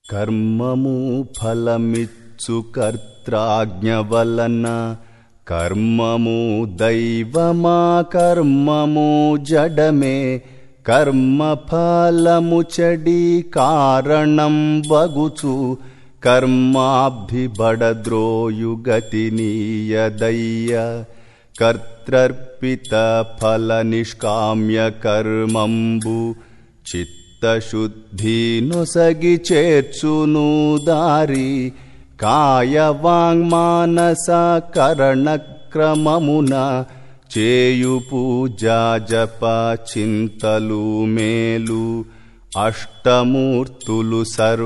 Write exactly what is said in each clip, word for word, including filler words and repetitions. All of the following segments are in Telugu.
కర్మము ఫలమిచ్చు కర్త్రాజ్ఞ వలన కర్మము దైవమా కర్మము జడమే కర్మ ఫలము చెడి కారణం వగుచు కర్మాభిబడద్రోయు గతినీయదయ్య కర్త్రర్పిత ఫల నిష్కామ్య కర్మంబు చిత్తశుద్ధి నొసగి చేర్చును దారి కాయ వాంగ్మానస కరణక్రమమున చేయు పూజా జప చింతలు మేలు అష్టమూర్తులు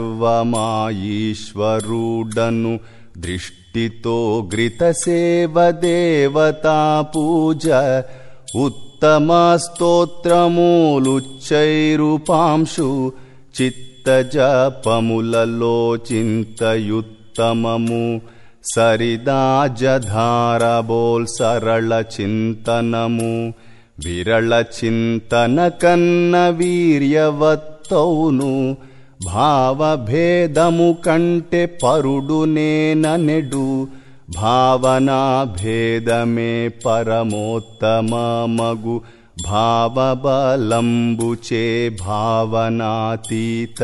సర్వమాయీశ్వరుడను దృష్టితో ఘృత సేవ దేవతా పూజ ఉత్తమ స్తోత్రములుచ్చైరుపాంశు చిత్త జపములలో చింతయుత్తమము సరిదాజధార బోల్ సరళ చింతనము విరళ చింతన కన్న వీర్యవత్తౌను భావభేదము కంటే పరుడునేననెడు భావనా భేదమే పరమోత్తమమగు భావబలంబుచే భావనాతీత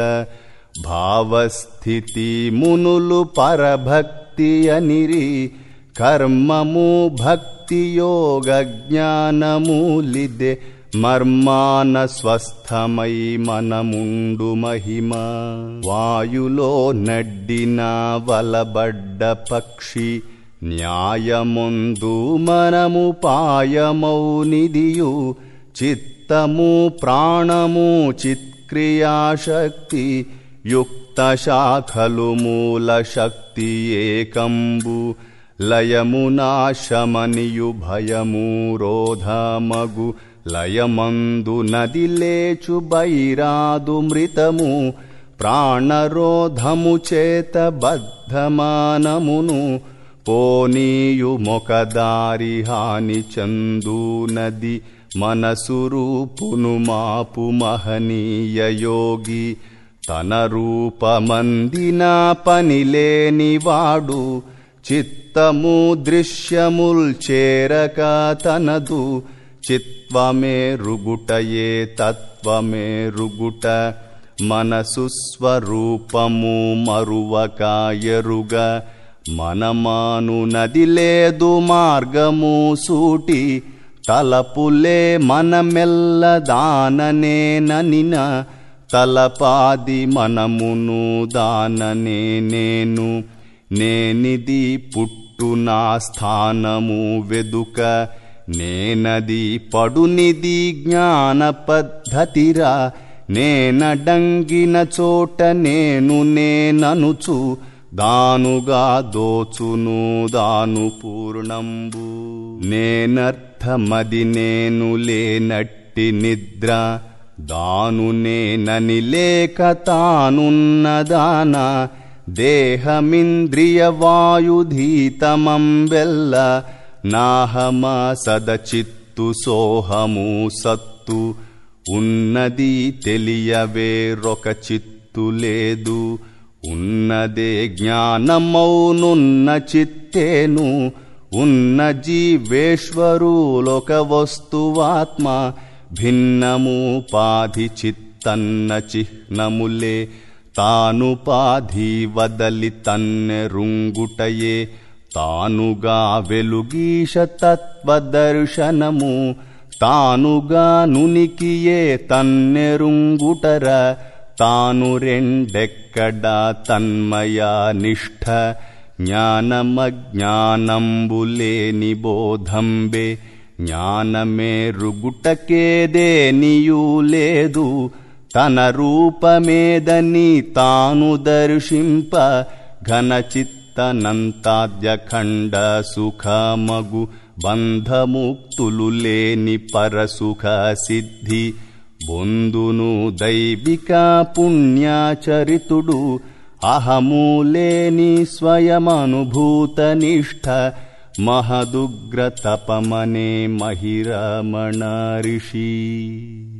భావస్థితి మునులు పరభక్తి అనిరి కర్మము భక్తి యోగ జ్ఞానములిదే మర్మాన స్వస్థమై మనముండు మహిమ వాయులో నడ్డిన వలబడ్డ పక్షి న్యాయముందు మనము పాయమౌనిదియు చిత్తము ప్రాణము చిత్క్రియాశక్తి యుక్త శాఖలు మూల శక్తి ఏకంబు లయమునాశమనియు భయము రోధమగు లయమందు నది లేచు బైరాదు మృతము ప్రాణరోధము చేత బద్ధమానమును పోనీయు మొకదారి హాని చందు నది మనసు రూపును మాపు మహనీయ యోగి తన రూపమందిన పనిలేనివాడు చిత్తము దృశ్యముల్ చేరక తనదు చిత్వమే రుగుటయే తత్వమే రుగుట మనసు స్వరూపము మరువక ఎరుగ మనమాను నది లేదు మార్గము సూటి తలపులే మనమెల్ల దాననే ననిన తలపాది మనమును దాననే నేను నేనిది పుట్టు నా స్థానము వెదుక నేనది పడునిది జ్ఞాన పద్ధతిరా నేనడంగిన చోట నేను నేననుచు దానుగా దోచును దాను పూర్ణంబు నేనర్థమది నేను లేనట్టి నిద్ర దాను నేనని లేక తానున్నదాన దేహమింద్రియ వాయుధీతమం వెల్ల నాహమ సదచిత్తు సోహము సత్తు ఉన్నది తెలియవేరొక చిత్తు లేదు ఉన్నదే జ్ఞానమౌనున్న చిత్తేను ఉన్న జీవేశ్వరులొక వస్తువాత్మ భిన్నముపాధి చిత్తన్న చిహ్నములే తానుపాధి వదలి తన్నెరుంగుటయే తానుగా వెలుగీశ తత్వదర్శనము తానుగా నునికియే తన్నెరుంగుటర తాను రెండెక్కడా తన్మయా నిష్ఠ జ్ఞానమజ్ఞానంబులేని బోధంబే జ్ఞానమే రుగుటకేదేనియూ లేదు తన రూపమేదని తాను దర్శింప ఘనచిత్తనంతాద్యఖండ సుఖమగు బంధముక్తులు లేని పరసుఖ సిద్ధి బొందును దైవిక పుణ్యాచరితుడు అహములేని స్వయమనుభూత నిష్ఠ మహదుగ్ర తపమనే మహిరమణ ఋషి.